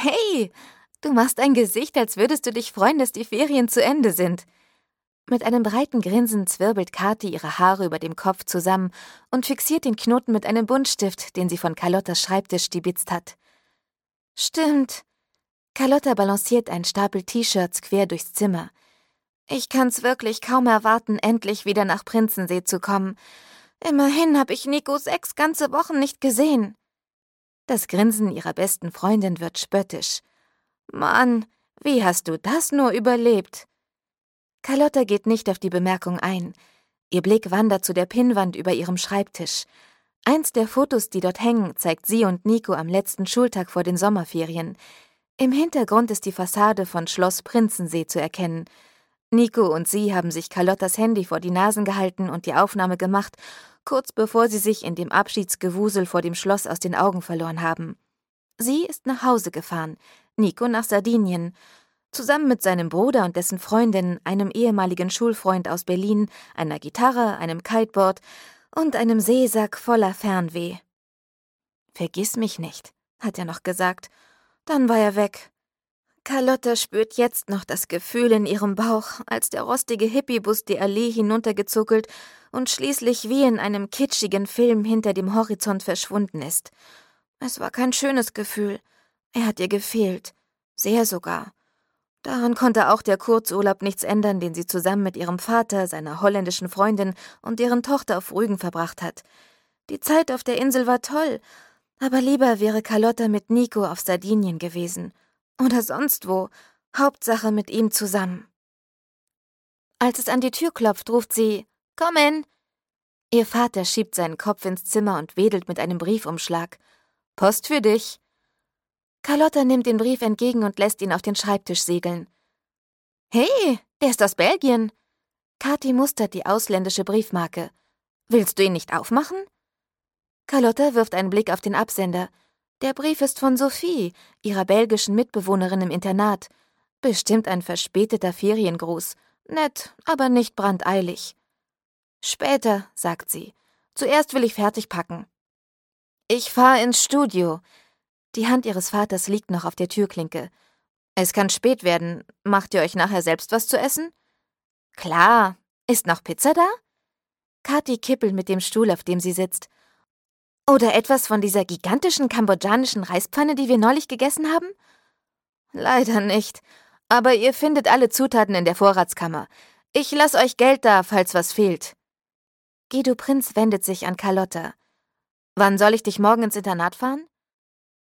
Hey, du machst ein Gesicht, als würdest du dich freuen, dass die Ferien zu Ende sind. Mit einem breiten Grinsen zwirbelt Kathi ihre Haare über dem Kopf zusammen und fixiert den Knoten mit einem Buntstift, den sie von Carlottas Schreibtisch stibitzt hat. Stimmt. Carlotta balanciert einen Stapel T-Shirts quer durchs Zimmer. Ich kann's wirklich kaum erwarten, endlich wieder nach Prinzensee zu kommen. Immerhin habe ich Nico 6 ganze Wochen nicht gesehen. Das Grinsen ihrer besten Freundin wird spöttisch. Mann, wie hast du das nur überlebt? Carlotta geht nicht auf die Bemerkung ein. Ihr Blick wandert zu der Pinnwand über ihrem Schreibtisch. Eins der Fotos, die dort hängen, zeigt sie und Nico am letzten Schultag vor den Sommerferien. Im Hintergrund ist die Fassade von Schloss Prinzensee zu erkennen. Nico und sie haben sich Carlottas Handy vor die Nasen gehalten und die Aufnahme gemacht, kurz bevor sie sich in dem Abschiedsgewusel vor dem Schloss aus den Augen verloren haben. Sie ist nach Hause gefahren, Nico nach Sardinien, zusammen mit seinem Bruder und dessen Freundin, einem ehemaligen Schulfreund aus Berlin, einer Gitarre, einem Kiteboard und einem Seesack voller Fernweh. »Vergiss mich nicht«, hat er noch gesagt. Dann war er weg. Carlotta spürt jetzt noch das Gefühl in ihrem Bauch, als der rostige Hippiebus die Allee hinuntergezuckelt und schließlich wie in einem kitschigen Film hinter dem Horizont verschwunden ist. Es war kein schönes Gefühl. Er hat ihr gefehlt. Sehr sogar. Daran konnte auch der Kurzurlaub nichts ändern, den sie zusammen mit ihrem Vater, seiner holländischen Freundin und deren Tochter auf Rügen verbracht hat. Die Zeit auf der Insel war toll, aber lieber wäre Carlotta mit Nico auf Sardinien gewesen. Oder sonst wo. Hauptsache mit ihm zusammen. Als es an die Tür klopft, ruft sie, »Komm in!« Ihr Vater schiebt seinen Kopf ins Zimmer und wedelt mit einem Briefumschlag. »Post für dich!« Carlotta nimmt den Brief entgegen und lässt ihn auf den Schreibtisch segeln. »Hey, der ist aus Belgien!« Kathi mustert die ausländische Briefmarke. »Willst du ihn nicht aufmachen?« Carlotta wirft einen Blick auf den Absender. Der Brief ist von Sophie, ihrer belgischen Mitbewohnerin im Internat. Bestimmt ein verspäteter Feriengruß. Nett, aber nicht brandeilig. »Später«, sagt sie. »Zuerst will ich fertig packen.« »Ich fahr ins Studio.« Die Hand ihres Vaters liegt noch auf der Türklinke. »Es kann spät werden. Macht ihr euch nachher selbst was zu essen?« »Klar. Ist noch Pizza da?« Kathi kippelt mit dem Stuhl, auf dem sie sitzt. »Oder etwas von dieser gigantischen kambodschanischen Reispfanne, die wir neulich gegessen haben?« »Leider nicht. Aber ihr findet alle Zutaten in der Vorratskammer. Ich lass euch Geld da, falls was fehlt.« Guido Prinz wendet sich an Carlotta. »Wann soll ich dich morgen ins Internat fahren?«